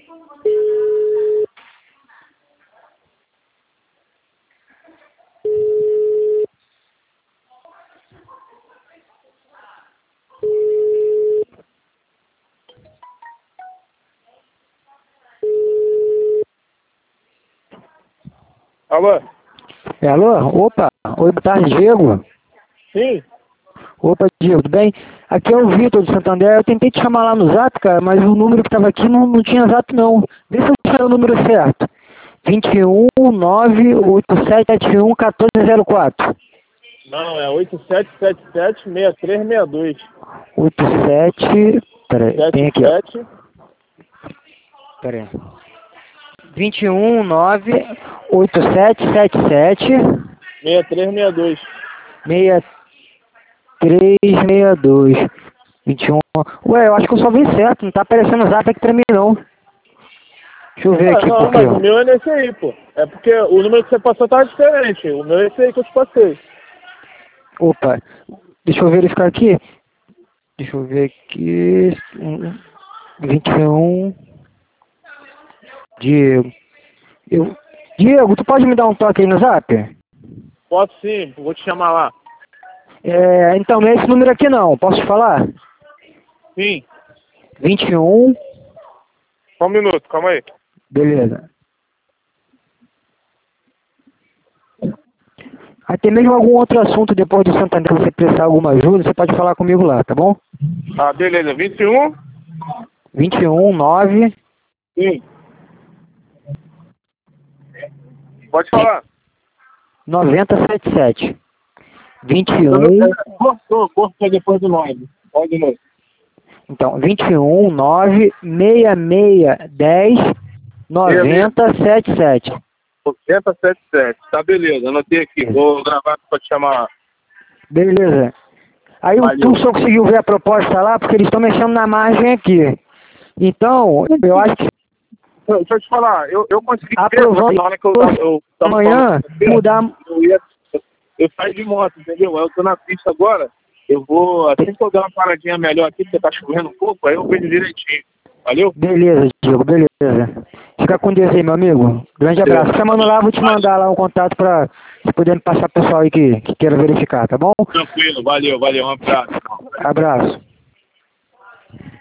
Alô? Alô? Opa! Oi, boa tarde, Diego. Sim? Opa, Diego, tudo bem? Aqui é o Vitor do Santander. Eu tentei te chamar lá no Zap, cara, mas o número que estava aqui não tinha Zap, não. Vê se eu tinha o número certo. 21 98771 1404. Não, é 8777-6362. 87... Peraí, tem aqui, ó. 77 Peraí. 21 98777 6362. 6362. 21. Ué, eu acho que eu só vi certo. Não tá aparecendo o Zap aqui pra mim, não. Deixa eu ver Ah, aqui não, por quê. mas o meu é nesse aí, pô. É porque o número que você passou tá diferente. O meu é esse aí que eu te passei. Opa, deixa eu verificar aqui. Deixa eu ver aqui. 21. Diego. Diego, tu pode me dar um toque aí no Zap? Posso sim, vou te chamar lá. Então, não é esse número aqui não. Posso te falar? Sim. 21. Só um minuto, calma aí. Beleza. Até mesmo algum outro assunto depois do Santander, você precisar alguma ajuda, você pode falar comigo lá, tá bom? Ah, beleza. 21? 21 9 Sim. Pode falar. 9077. 21. Cortou depois do 9. Pode de novo. Então, 21 9 66 10 9077. 9077. Tá, beleza. Anotei aqui. Vou gravar pra te chamar lá. Beleza. Aí Valeu. tu só conseguiu ver a proposta lá, porque eles estão mexendo na margem aqui. Então, eu acho que Deixa eu te falar. Eu consegui ver aprovando na hora que eu tava amanhã, mudar. eu saí de moto, entendeu? Eu tô na pista agora. Eu vou, assim que eu der uma paradinha melhor aqui, porque tá chovendo um pouco, aí eu vejo direitinho. Valeu? Beleza, Diego, beleza. Fica com Deus aí, meu amigo. Grande abraço. Chamando lá, vou te mandar lá um contato pra se puder me passar pro pessoal aí que queira verificar, tá bom? Tranquilo, valeu, um abraço. Abraço.